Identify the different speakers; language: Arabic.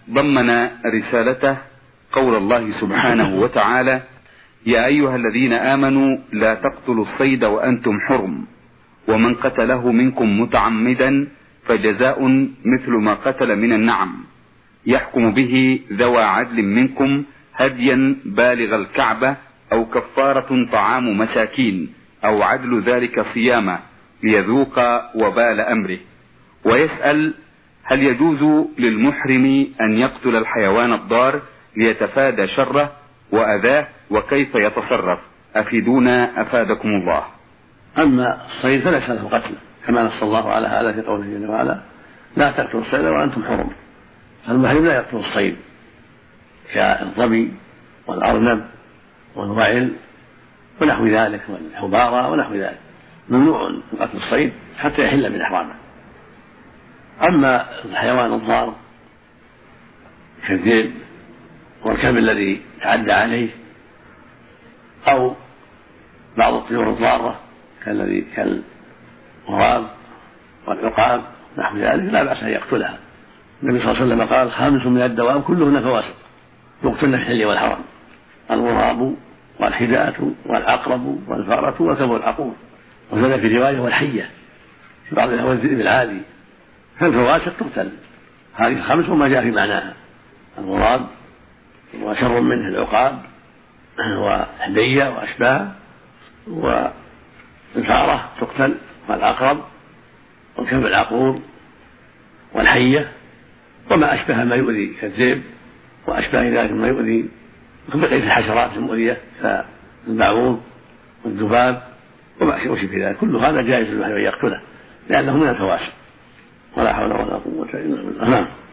Speaker 1: ضمن رسالته قول الله سبحانه وتعالى: يا أيها الذين آمنوا لا تقتلوا الصيد وأنتم حرم، ومن قتله منكم متعمدا فجزاء مثل ما قتل من النعم، يحكم به ذوى عدل منكم هديا بالغ الكعبة أو كفارة طعام مساكين أو عدل ذلك صياما ليذوق وبال أمره. ويسأل: هل يجوز للمحرم أن يقتل الحيوان الضار ليتفادى شره وأذاه، وكيف يتصرف؟ أفيدونا أفادكم الله.
Speaker 2: أما الصيد فليس له قتل، كما نص الله على هذا في قوله جل وعلا: لا تقتلوا الصيد وأنتم حرم. فالمحرم لا يقتل الصيد كالظبي والأرنب والوعل ونحو ذلك والحبارة ونحو ذلك، ممنوع من قتل الصيد حتى يحل من إحرامه. أما الحيوان الضار كالذئب والكلب الذي تعدى عليه أو بعض الطيور الضارة كالغراب والعقاب نحو ذلك لا بأس أن يقتلها. النبي صلى الله عليه وسلم قال: 5 من الدواب كلهن فواسق يقتلن في الحل والحرم: الغراب والحداة والعقرب والفارة والكلب العقور. وزاد في رواية: والحية، في بعض الأحوال الذئب العادي. فالفواسق تقتل. هذه 5 وما جاء في معناها: الغراب وشر منه العقاب والحدية وأشباه، والفارة تقتل، والعقرب والكلب العقور والحية وما أشبه ما يؤذي كالذئب وأشباه ذلك ما يؤذي بقية الحشرات المؤذية كالبعوض والذباب وما أشبه ذلك. كل هذا جائز له أن يقتله لأنه من الفواسق. ولا حول ولا قوة إلا بالله.